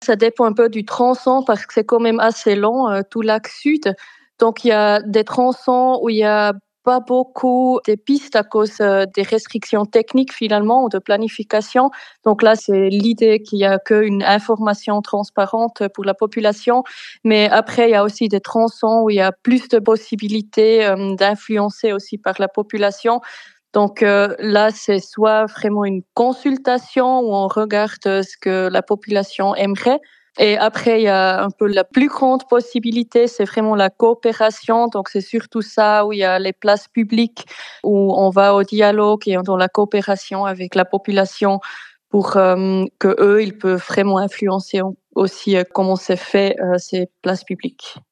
Ça dépend un peu du tronçon parce que c'est quand même assez long, tout l'axe sud. Donc il y a des tronçons où il y a pas beaucoup des pistes à cause, des restrictions techniques finalement ou de planification. Donc là, c'est l'idée qu'il y a qu'une information transparente pour la population. Mais après, il y a aussi des tronçons où il y a plus de possibilités, d'influencer aussi par la population. Donc là, c'est soit vraiment une consultation où on regarde, ce que la population aimerait et après il y a un peu la plus grande possibilité, c'est vraiment la coopération. Donc c'est surtout ça où il y a les places publiques, où on va au dialogue et dans la coopération avec la population pour, qu'eux, ils peuvent vraiment influencer aussi, comment c'est fait, ces places publiques.